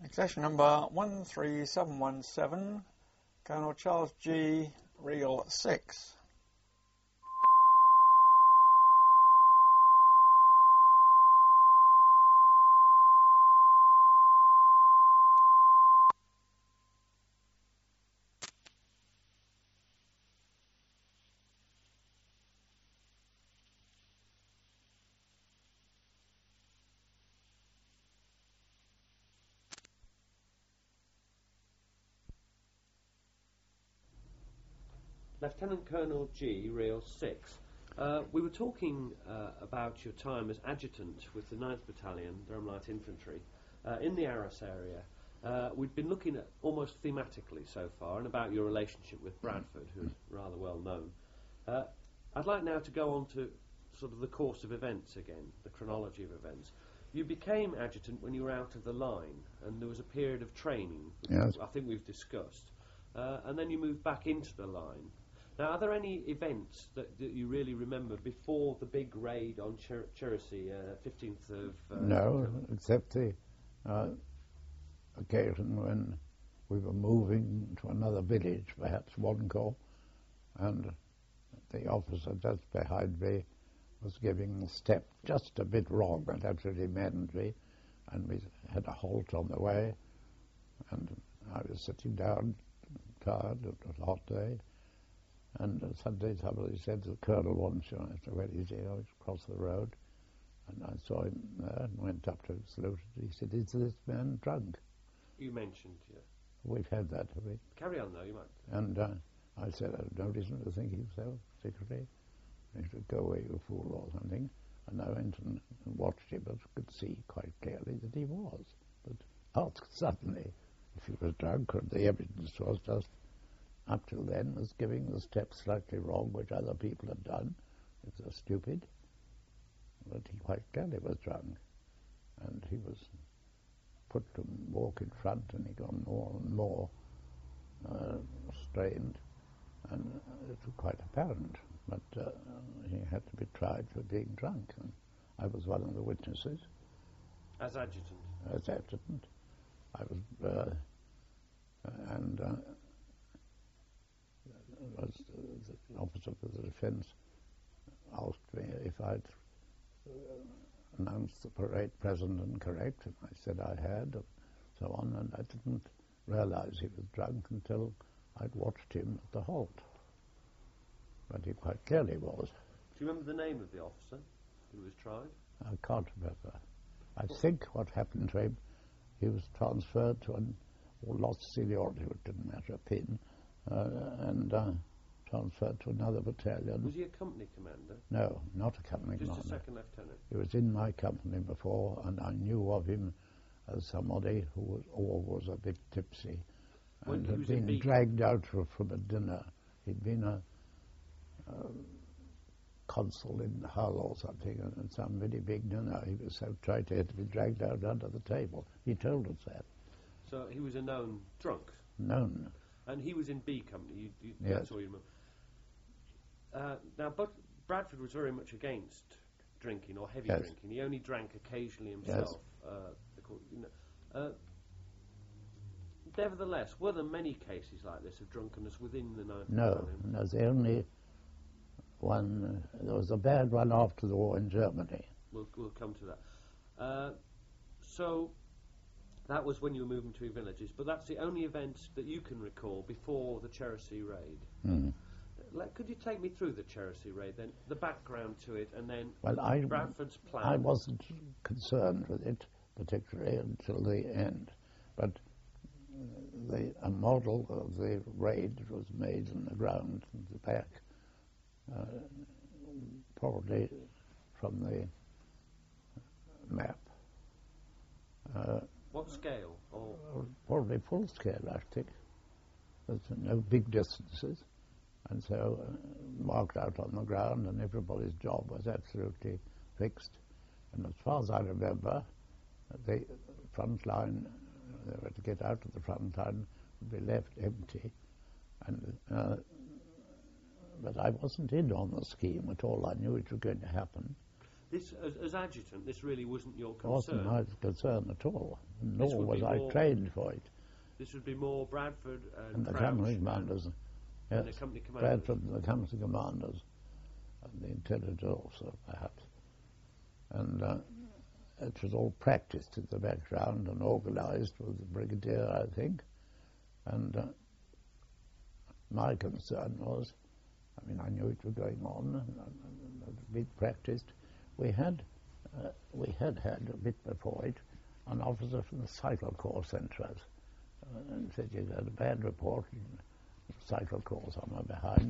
Accession number 13717, Colonel Charles G. Reel 6. Lieutenant Colonel G. Reel 6. We were talking about your time as adjutant with the 9th Battalion, Durham Light Infantry, in the Arras area. We've been looking at almost thematically so far and about your relationship with Bradford, who's rather well known. I'd like now to go on to sort of the course of events again, the chronology of events. You became adjutant when you were out of the line, and there was a period of training, which yes. I think we've discussed. And then you moved back into the line. Now, are there any events that you really remember before the big raid on Chertsey, 15th of... no, except the occasion when we were moving to another village, perhaps Wanco, and the officer just behind me was giving the step just a bit wrong, but absolutely maddened, and we had a halt on the way, and I was sitting down, tired, it was a hot day, and suddenly somebody said, "The Colonel wants you." I said, "Where is he?" I was across the road, and I saw him there and went up to him, saluted. He said, "Is this man drunk?" You mentioned, yeah. We've had that, have we? Carry on, though, you might. And I said, "I have no reason to think so, secretly. He should go away, you fool," or something. And I went and watched him, but could see quite clearly that he was. But asked suddenly if he was drunk, and the evidence was just, up till then, was giving the step slightly wrong, which other people had done. It was stupid. But he quite clearly was drunk. And he was put to walk in front, and he got more and more strained. And it was quite apparent. But he had to be tried for being drunk. And I was one of the witnesses. As adjutant? As adjutant. I was... the officer of the defence asked me if I'd announced the parade present and correct, and I said I had, and so on, and I didn't realise he was drunk until I'd watched him at the halt. But he quite clearly was. Do you remember the name of the officer who was tried? I can't remember. I think what happened to him, he was transferred to or lost seniority, it didn't matter a pin, and transferred to another battalion. Was he a company commander? No, not a company commander. Just a second lieutenant? He was in my company before, and I knew of him as somebody who was always a bit tipsy, and had been dragged out from a dinner. He'd been a consul in Hull or something, and some very big dinner. He was so tight he had to be dragged out under the table. He told us that. So he was a known drunk? Known. And he was in B Company, yes. That's all you remember. Now, but Bradford was very much against drinking or heavy drinking. He only drank occasionally himself. Yes. Nevertheless, were there many cases like this of drunkenness within the 9th No, Battalion? No, the only one, there was a bad one after the war in Germany. We'll come to that. So, that was when you were moving to villages, but that's the only event that you can recall before the Chertsey raid. Mm. Could you take me through the Chertsey raid then, the background to it, and then Bradford's plan? I wasn't concerned with it particularly until the end, but a model of the raid was made in the ground at the back, probably from the map. What scale? Probably full scale, I think. There's no big distances, and so marked out on the ground, and everybody's job was absolutely fixed. And as far as I remember, the front line, they were to get out of the front line, would be left empty. And but I wasn't in on the scheme at all. I knew it was going to happen. This, as adjutant, this really wasn't your concern. Wasn't my concern at all, This nor would was be I more- trained for it. This would be more Bradford And the Crouch company commanders, yes, the company commanders. Bradford and the company commanders, and the intelligence also, perhaps. And it was all practiced in the background and organised with the brigadier, I think. And my concern was, I mean, I knew it was going on, and it had been practiced. We had had a bit before it an officer from the Cycle Corps sent to us and said you had a bad report. The Cycle Corps somewhere behind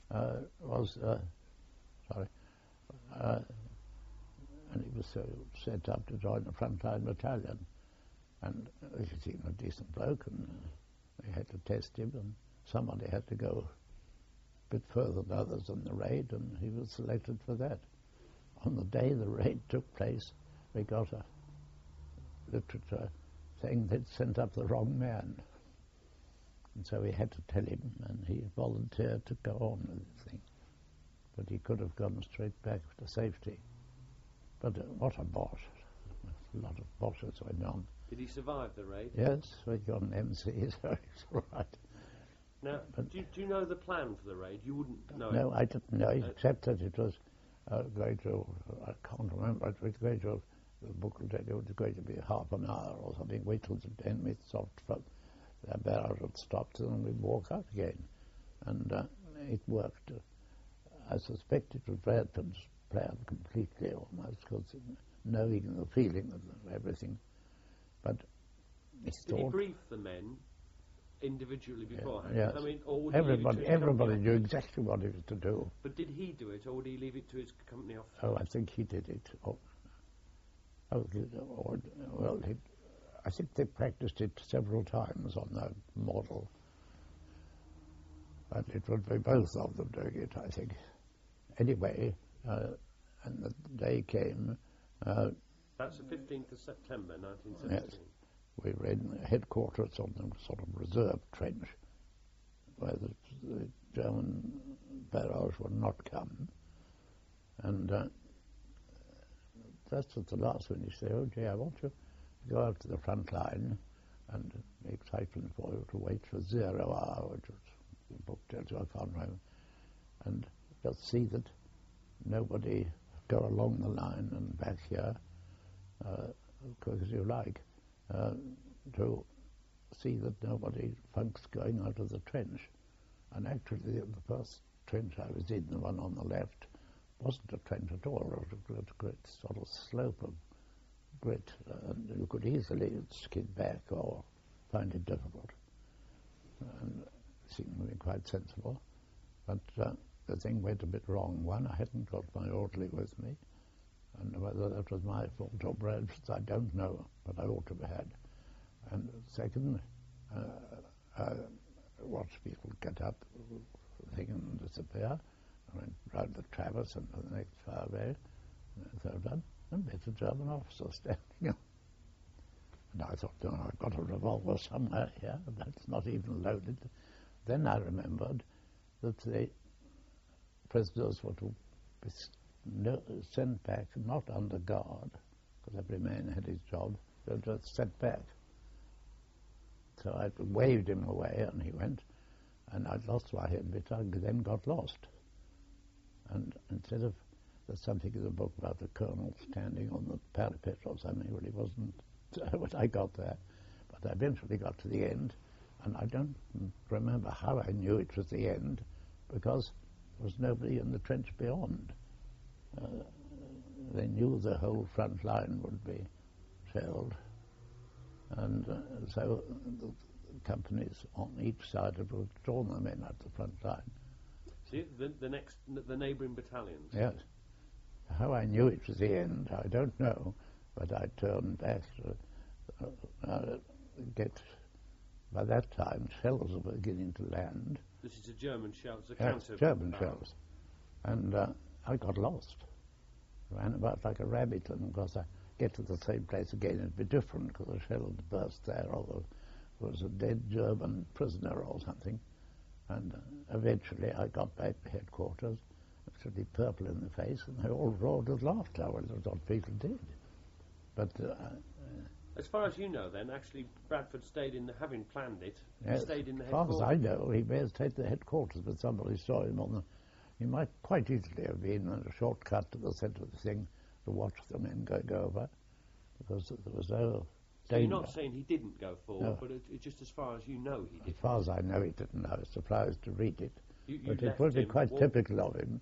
and he was set up to join the frontline battalion. And he seemed a decent bloke, and they had to test him, and somebody had to go a bit further than others on the raid, and he was selected for that. On the day the raid took place, we got a literature saying they'd sent up the wrong man. And so we had to tell him, and he volunteered to go on with the thing. But he could have gone straight back to safety. But what a boss. A lot of bosses went on. Did he survive the raid? Yes, we got an MC, so it's all right. Now, do you know the plan for the raid? You wouldn't know No, it. I didn't know, except that it was going to, I can't remember, it was going to, the book will tell you, it was going to be half an hour or something, wait till the enemy stopped, the barrage had stopped, and then we'd walk out again. And it worked. I suspect it was Bradford's plan completely, almost, because knowing the feeling of everything. But he Did he brief the men individually beforehand? Yes. I mean, or would he leave it to his everybody company knew officers? exactly what he was to do. But did he do it, or would he leave it to his company officers? Oh, I think he did it. I think they practiced it several times on that model. And it would be both of them doing it, I think. Anyway, and the day came. That's the 15th of September, 1917. Yes. We were in headquarters on the sort of reserve trench where the German barrage would not come. And that's at the last when you say, oh gee, I want you to go out to the front line, and the excitement for you to wait for 0 hour, which was the book tells you, I can't remember, and just see that nobody go along the line and back here, quick as you like, to see that nobody funks going out of the trench. And actually the first trench I was in, the one on the left, wasn't a trench at all. It was a great sort of slope of grit, and you could easily skid back or find it difficult. And it seemed to be quite sensible. But the thing went a bit wrong. One, I hadn't got my orderly with me, and whether that was my fault or Bradford's, I don't know, but I ought to have had. And second, watch people get up, thing and disappear. I went round the Travis and the next fire bay, and so done, and met a German officer standing up. And I thought, no, I've got a revolver somewhere here, and that's not even loaded. Then I remembered that the prisoners were to be sent back, not under guard, because every man had his job, they were just sent back. So I waved him away, and he went, and I'd lost my head, but I then got lost. And instead of, there's something in the book about the colonel standing on the parapet or something, well, he wasn't when I got there. But I eventually got to the end, and I don't remember how I knew it was the end, because there was nobody in the trench beyond. They knew the whole front line would be shelled, and so the companies on each side had withdrawn the men at the front line. See, the neighbouring battalions. Yes. How I knew it was the end, I don't know, but I turned back to get. By that time, shells were beginning to land. This is a German shell. It's a Yes, counter German barrel. shells. And I got lost. Ran about like a rabbit, and of course I get to the same place again, it'd be different because the shell had burst there, or there was a dead German prisoner or something. And eventually I got back to headquarters, actually purple in the face, and they all roared with laughter. Well, that's what people did. But as far as you know, then, actually, Bradford stayed in, having planned it, yes, stayed in the as far headquarters. as I know, he may have stayed at the headquarters, but somebody saw him on the... He might quite easily have been on a shortcut to the centre of the thing to watch the men go over, because there was no So danger. you're not saying he didn't go forward, No. but it's just as far as you know he As didn't. far as I know, he didn't. I was surprised to read it. You But it left would be him, quite typical of him.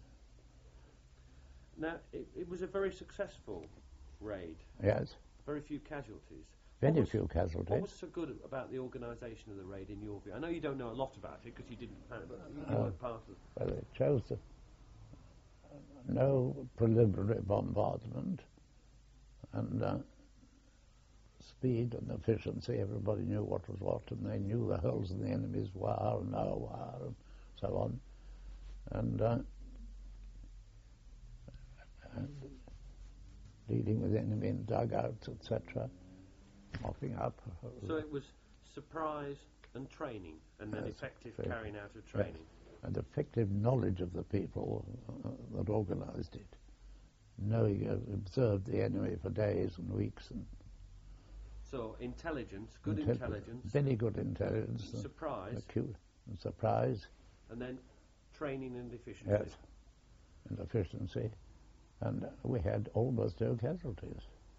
Now, it was a very successful raid. Yes, Very few casualties. very What few What casualties. was so good about the organisation of the raid in your view? I know you don't know a lot about it because you didn't plan it, but you weren't part of it. Well, it shows that no preliminary bombardment and speed and efficiency. Everybody knew what was what, and they knew the holes in the enemy's wire and our wire and so on. And dealing with enemy in dugouts, etc., mopping up. So it was surprise and training, and then Yes, effective very- carrying out of training. And effective knowledge of the people that organised it. Knowing, observed the enemy for days and weeks. And So intelligence, good intelligence, very good intelligence. surprise, Acute and surprise. and then training and efficiency. Yes, and efficiency. And we had almost no casualties.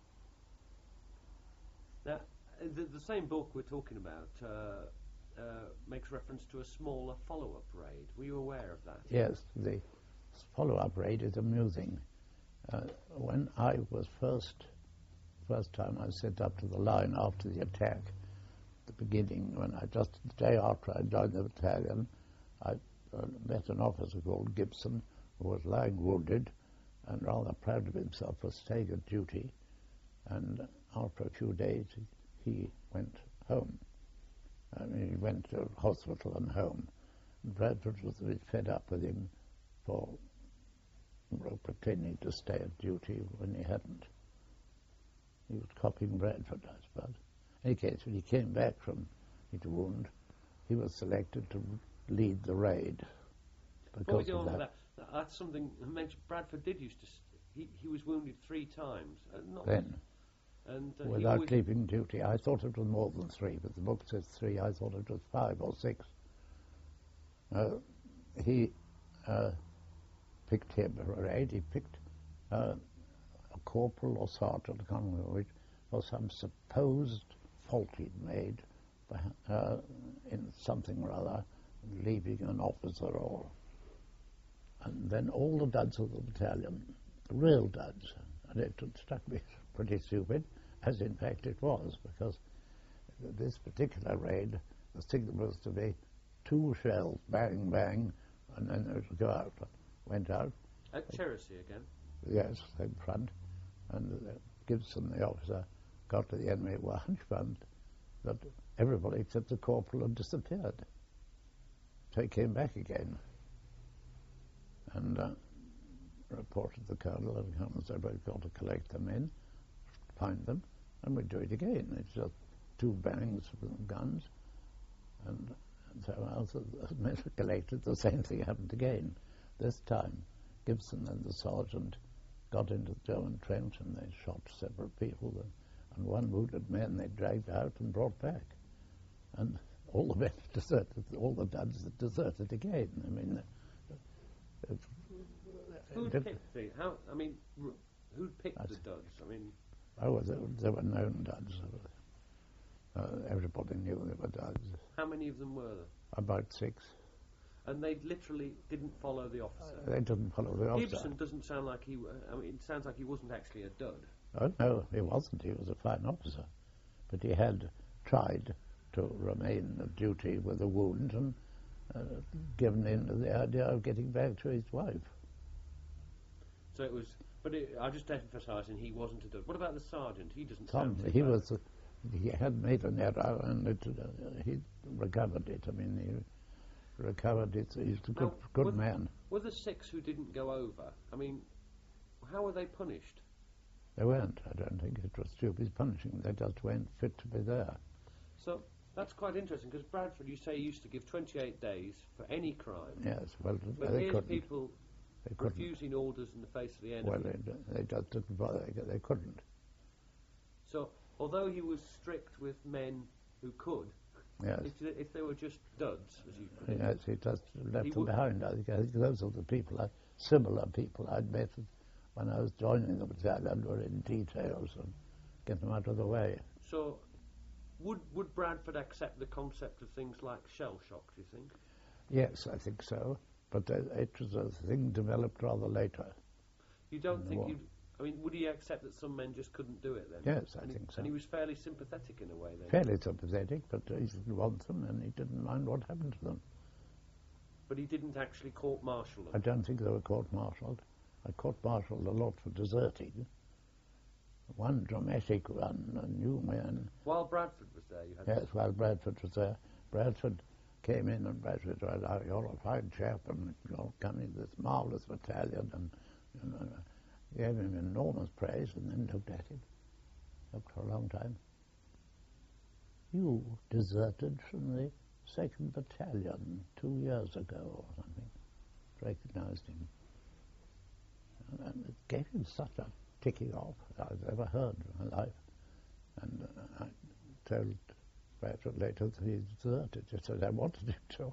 Now, the same book we're talking about makes reference to a smaller follow-up raid. Were you aware of that? Yes, the follow-up raid is amusing. When I was first time I sent up to the line after the attack, the beginning, when the day after I joined the battalion, I met an officer called Gibson who was lying wounded and rather proud of himself for staying at duty. And after a few days, he went home. He went to hospital and home. And Bradford was a bit fed up with him for pretending to stay at duty when he hadn't. He was copying Bradford, I suppose. In any case, when he came back from his wound, he was selected to lead the raid. Before we Because go of on with that, that, that's something Bradford did used to. He was wounded 3 times. then, And he without always, leaving duty, I thought it was more than 3, but the book says 3. I thought it was 5 or 6. He picked him for a raid. He picked a corporal or sergeant, I can't remember which, for some supposed fault he'd made in something or other, leaving an officer or... And then all the duds of the battalion, real duds, and it struck me pretty stupid, as in fact it was, because this particular raid, the signal was to be 2 shells, bang, bang, and then it would go out. Went out. at Chertsey again. Yes, in front. And Gibson, the officer, got to the enemy were hunchbound that everybody except the corporal had disappeared. So he came back again and reported the colonel, and the colonel said, we've got to collect the men, find them, and we'd do it again. It's just 2 bangs with guns. And so after the men were collected, the same thing happened again. This time, Gibson and the sergeant got into the German trench and they shot several people. And 1 wounded man they dragged out and brought back. And all the men deserted, all the duds deserted again. I mean, Who picked the? Who picked the duds? I mean, there were known duds. Everybody knew they were duds. how many of them were there? About 6. And they literally didn't follow the officer. They didn't follow the officer. Gibson doesn't sound like he. It sounds like he wasn't actually a dud. Oh, no, he wasn't. He was a fine officer. But he had tried to remain at duty with a wound and given in to the idea of getting back to his wife. So it was. But I'm just emphasising he wasn't a dud. What about the sergeant? He doesn't Tom, sound too he bad. was. He had made an error and he recovered it. I mean, he recovered it. He's a good man. Were the 6 who didn't go over? I mean, how were they punished? They weren't. I don't think it was stupid punishing. They just weren't fit to be there. So that's quite interesting because Bradford, you say, used to give 28 days for any crime. Yes, well, But they here's couldn't. people They couldn't. Refusing orders in the face of the enemy. Well, they just didn't bother. They couldn't. So, although he was strict with men who could, Yes. if they were just duds, as you put it, Yes, he just left He them would- behind. I think those are the people, similar people I'd met when I was joining the battalion, were in details and get them out of the way. so would Bradford accept the concept of things like shell shock, do you think? Yes, I think so. But it was a thing developed rather later. You don't In the think war. would he accept that some men just couldn't do it then? Yes, I And think so. And he was fairly sympathetic in a way then. Fairly sympathetic, but he didn't want them and he didn't mind what happened to them. But he didn't actually court-martial them. I don't think they were court-martialed. I court-martialed a lot for deserting. One dramatic one, a new man. While Bradford was there, you had... Yes, while Bradford was there. Bradford came in and Bradford said, "Oh, you're a fine chap and you're coming to this marvellous battalion," and gave him enormous praise and then looked at him. Looked for a long time. "You deserted from the 2nd Battalion 2 years ago," or something. Recognised him. And it gave him such a ticking off I've ever heard in my life. And I told Bradford later that he deserted. He said, "I wanted him to."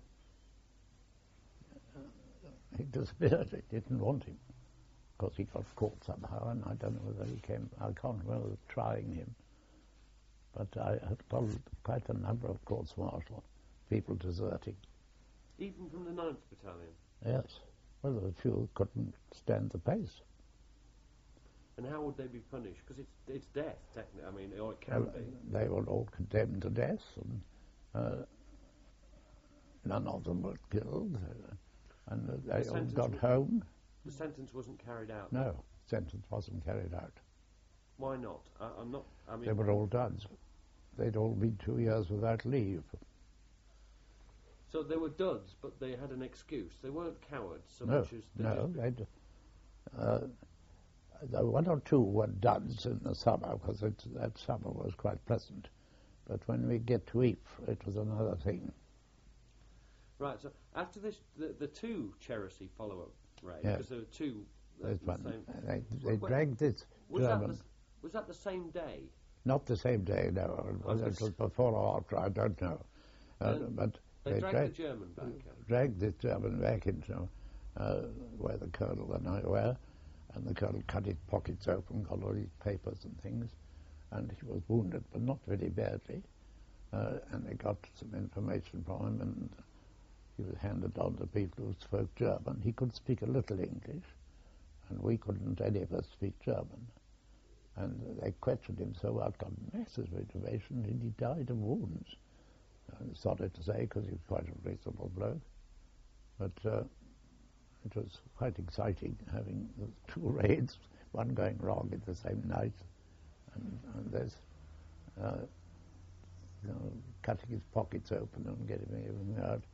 He disappeared. He didn't want him. Of course, he got caught somehow, and I don't know whether he came. I can't remember trying him. But I had followed quite a number of courts-martial, people deserting. Even from the 9th Battalion? Yes. Well, there were a few who couldn't stand the pace. And how would they be punished? Because it's death, technically. I mean, or it can be. They were all condemned to death, and none of them were killed, and they all sentence got was- home. The sentence wasn't carried out. No, sentence wasn't carried out. Why not? I'm not... I mean, They were all duds. They'd all been 2 years without leave. so they were duds, but they had an excuse. They weren't cowards so No, much as... they no, just- they'd... There were one or two were duds in the summer, because that summer was quite pleasant. But when we get to Ypres, it was another thing. Right, so after this, the two Cherasy follow-up raids, Yes. because there were two... There's the one. same- They Well, dragged this was German... that the same day? Not the same day, no. Whether it was before or after, I don't know. But They dragged the German back. dragged this German back into where the colonel and I were, and the colonel cut his pockets open, got all his papers and things, and he was wounded, but not very badly. And they got some information from him, and he was handed on to people who spoke German. He could speak a little English, and we couldn't any of us speak German. And they questioned him so much, got massive information, and he died of wounds. I'm sorry to say, because he was quite a reasonable bloke. But it was quite exciting having the two raids, one going wrong at the same night, and this, cutting his pockets open and getting everything out.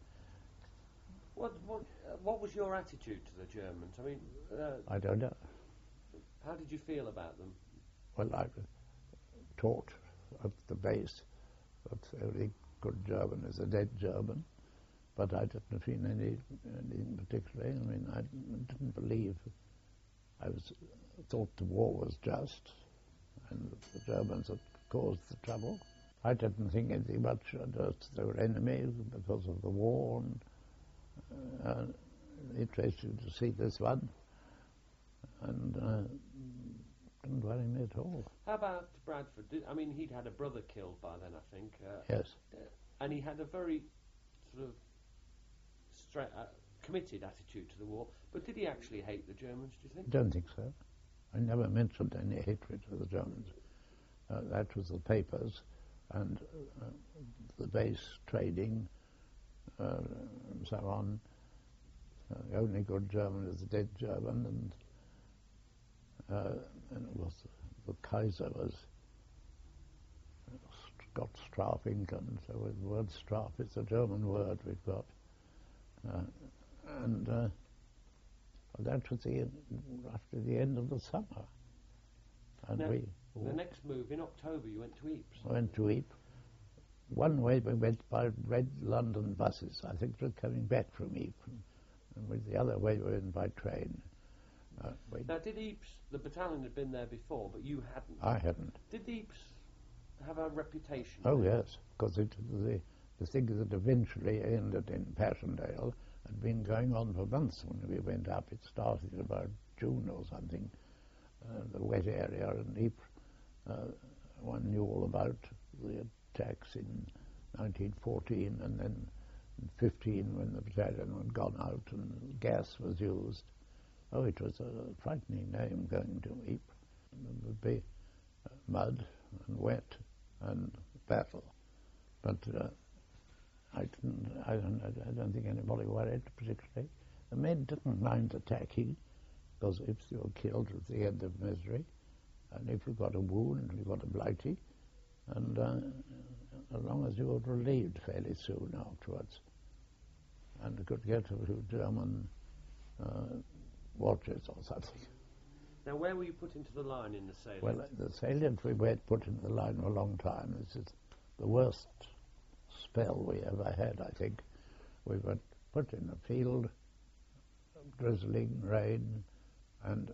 What was your attitude to the Germans? I mean, I don't know. how did you feel about them? Well, I was taught at the base that every good German is a dead German, but I didn't feel anything particularly. I mean, I didn't believe. I thought the war was just, and the Germans had caused the trouble. I didn't think anything much that they were enemies because of the war, and interested to see this one, and didn't worry me at all. How about Bradford? I mean, he'd had a brother killed by then, I think. Yes. And he had a very sort of committed attitude to the war. But did he actually hate the Germans, do you think? I don't think so. I never mentioned any hatred for the Germans. That was the papers and the base trading and so on. The only good German is a dead German, and it was the Kaiser was got Straf England, so the word Straf is a German word we've got. That was after the end of the summer. And Now, the next move, in October, you went to Ypres. I went to Ypres. One way we went by red London buses. I think we were coming back from Ypres. And with the other way we went by train. Now, did Ypres, the battalion had been there before, but you hadn't? I hadn't. Did the Ypres have a reputation? Oh, yes, because the thing that eventually ended in Passchendaele had been going on for months when we went up. It started about June or something, the wet area in Ypres. One knew all about the attacks in 1914 and then in 15 when the battalion had gone out and gas was used. Oh, it was a frightening name going to Ypres. It would be mud and wet and battle. But I don't think anybody worried particularly. The men didn't mind attacking because if you were killed at the end of misery, and if you got a wound, you got a blighty, and as long as you were relieved fairly soon afterwards, and could get a few German watches or something. Now, where were you put into the line in the salient? Well, the salient we weren't put into the line for a long time. This is the worst spell we ever had, I think. We were put in a field, drizzling rain, and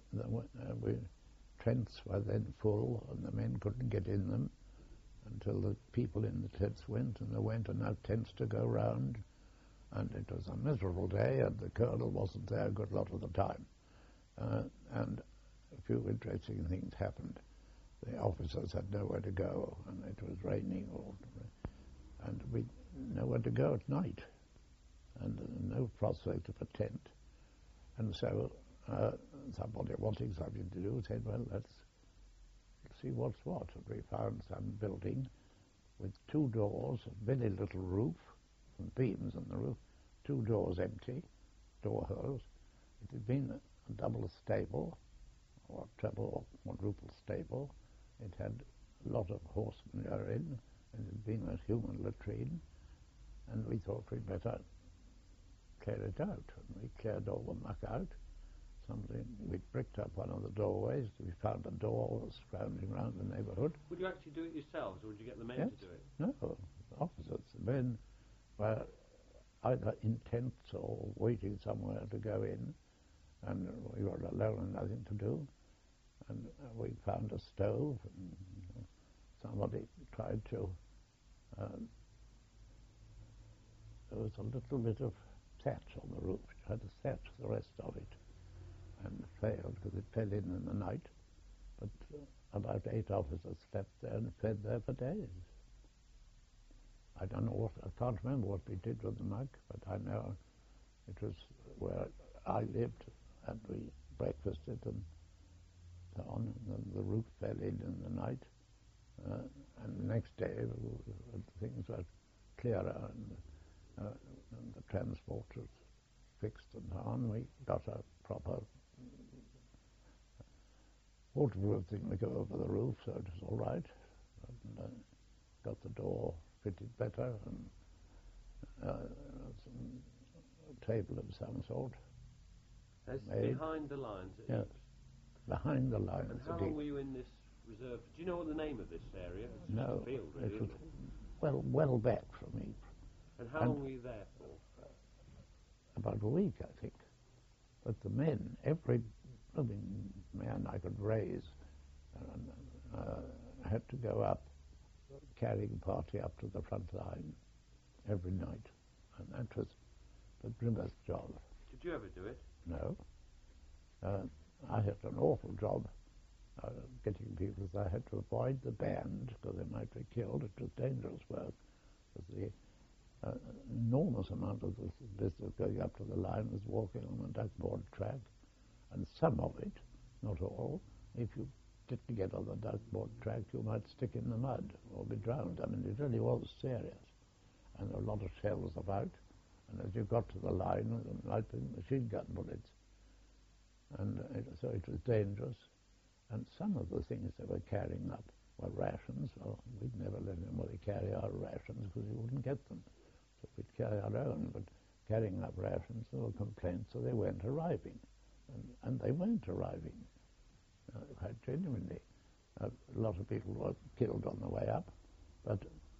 tents were then full, and the men couldn't get in them until the people in the tents went, and there weren't enough tents to go round. And it was a miserable day, and the colonel wasn't there a good lot of the time. And a few interesting things happened. The officers had nowhere to go, and it was raining, and we nowhere to go at night, and no prospect of a tent. And so somebody wanting something to do said, well, let's see what's what. And we found some building with two doors, a very little roof, and beams on the roof, two doors empty, door holes. It had been a double stable, or treble or quadruple stable. It had a lot of horse manure in, and it had been a human latrine, and we thought we'd better clear it out. And we cleared all the muck out. We bricked up one of the doorways. We found a door scrounging around the neighbourhood. Would you actually do it yourselves, or would you get the men Yes. to do it? No, officers. The men were either in tents or waiting somewhere to go in, and we were alone and nothing to do. And we found a stove, and somebody tried to... there was a little bit of thatch on the roof. You had to thatch the rest of it, and it failed because it fell in the night. But about 8 officers slept there and fed there for days. I can't remember what we did with the mug, but I know it was where I lived, and we breakfasted and so on, and the roof fell in the night, and the next day things were clearer, and the transport was fixed and so on. We got a proper waterproof thing to go over the roof, so it was all right, and got the door fitted better, and a table of some sort. That's behind the lines. Yes, behind the lines. And how long were you in this reserve? Do you know what the name of this area? It's no, just a field, really, it was isn't it? well back from Ypres. And how long were you there for? About a week, I think. But the men, every blooming man I could raise, had to go up, carrying a party up to the front line every night. And that was the grimmest job. Did you ever do it? No. I had an awful job getting people. I had to avoid the band because they might be killed. It was dangerous work. The enormous amount of this business going up to the line was walking on a duckboard track, and some of it, not all, if you didn't get on the duckboard track, you might stick in the mud or be drowned. I mean, it really was serious. And there were a lot of shells about, and as you got to the line, there might be machine gun bullets. And so it was dangerous. And some of the things they were carrying up were rations. Well, we'd never let anybody carry our rations because you wouldn't get them. So we'd carry our own, but carrying up rations, there were complaints that they weren't arriving. And they weren't arriving. Quite genuinely. A lot of people were killed on the way up, but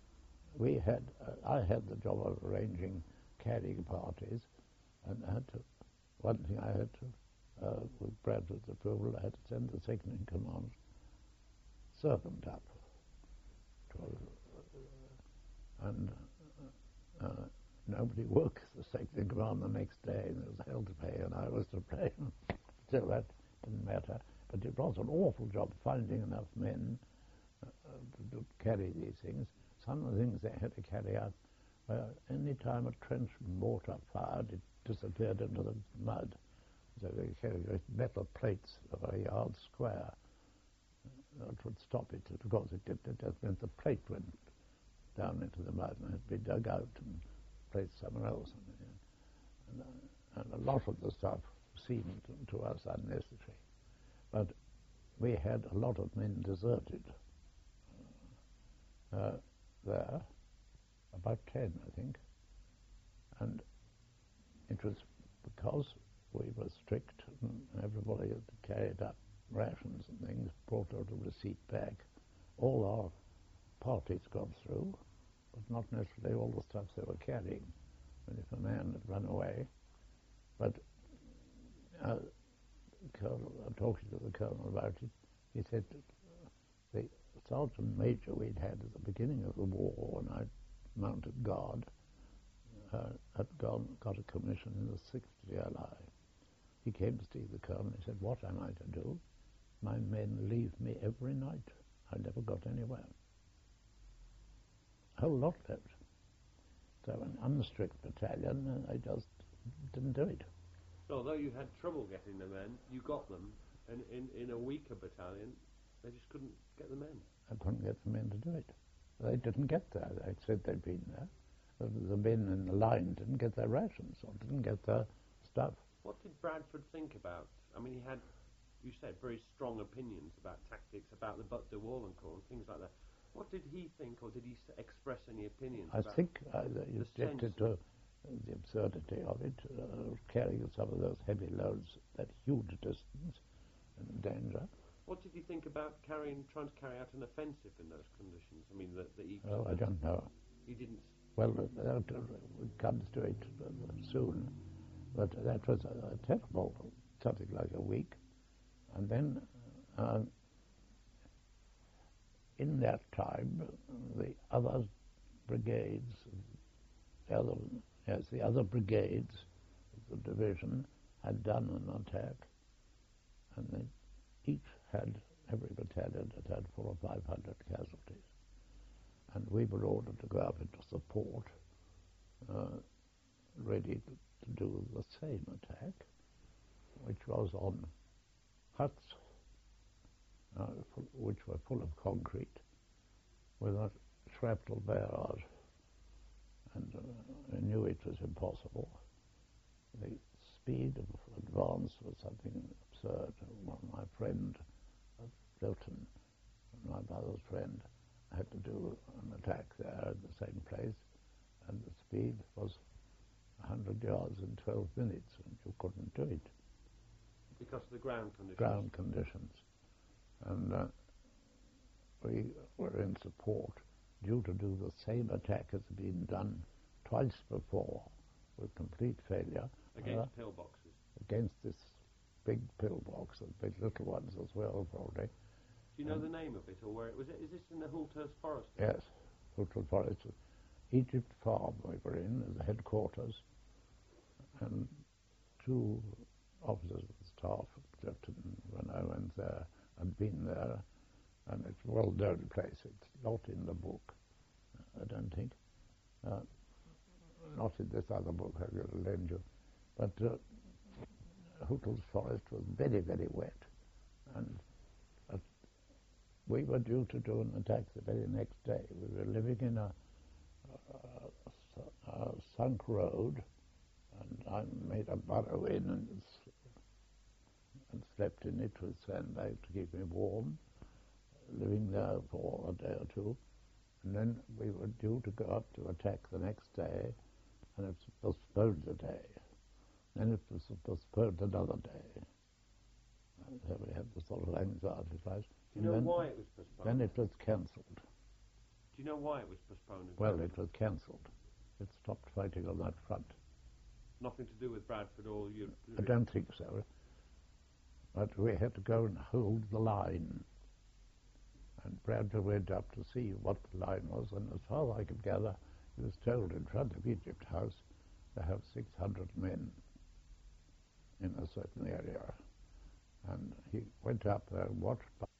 I had the job of arranging carrying parties, and one thing I had to with Bradford's approval, I had to send the second-in-command servant up. And nobody worked the second-in-command the next day, and there was hell to pay, and I was to blame. So that didn't matter. But it was an awful job finding enough men to carry these things. Some of the things they had to carry out, any time a trench mortar fired, it disappeared into the mud. So they carried metal plates of a yard square that would stop it. Of course, it just meant the plate went down into the mud and had to be dug out and placed somewhere else. And a lot of the stuff seemed to us unnecessary. But we had a lot of men deserted there, about 10, I think. And it was because we were strict and everybody had carried up rations and things, brought out a receipt back. All our parties got through, but not necessarily all the stuff they were carrying. And if a man had run away, but talking to the colonel about it, he said the sergeant major we'd had at the beginning of the war, when I mounted guard, had got a commission in the 6th GLI. He came to see the colonel. He said, "What am I to do? My men leave me every night. I never got anywhere." A whole lot left. So an unstrict battalion, I just didn't do it. So although you had trouble getting the men, you got them, and in a weaker battalion, they just couldn't get the men. I couldn't get the men to do it. They didn't get there. They said they'd been there. The men in the line didn't get their rations or didn't get their stuff. What did Bradford think about? I mean, he had, you said, very strong opinions about tactics, about the Butte de Wallencourt and things like that. What did he think, or did he express any opinions? I think he objected to the absurdity of it, carrying some of those heavy loads that huge distance and danger. What did you think about trying to carry out an offensive in those conditions? I mean, I don't know. You didn't. Well, it comes to it soon, but that was a terrible, something like a week, and then in that time, the other brigades, the other brigades of the division had done an attack, and they each had, every battalion had 400 or 500 casualties. And we were ordered to go up into support, ready to do the same attack, which was on huts which were full of concrete with a shrapnel barrage. And I knew it was impossible. The speed of advance was something absurd. My friend, Milton, my mother's friend, had to do an attack there in the same place, and the speed was 100 yards in 12 minutes, and you couldn't do it. Because of the ground conditions? Ground conditions. And we were in support, due to do the same attack as had been done twice before, with complete failure. Against pillboxes? Against this big pillbox, and big little ones as well, probably. Do you know the name of it, or where it was? Is this in the Hulthurst Forest? Yes, Hulthurst Forest. Egypt Farm we were in as the headquarters, and two officers of the staff, Lieutenant Renault, went there, had been there, and it's a well-known place. It's not in the book, I don't think. Not in this other book I'm going to lend you. But Hulthurst Forest was very, very wet, and we were due to do an attack the very next day. We were living in a sunk road, and I made a burrow in and slept in it with sandbags to keep me warm, living there for a day or two. And then we were due to go up to attack the next day, and it was postponed a day. Then it was postponed another day. And so we had the sort of anxiety flight. Do you know why it was postponed? Then it was cancelled. Do you know why it was postponed? Well, it was cancelled. It stopped fighting on that front. Nothing to do with Bradford or you? I don't think so. but we had to go and hold the line. And Bradford went up to see what the line was, and as far as I could gather, he was told in front of Egypt House to have 600 men in a certain area. And he went up there and watched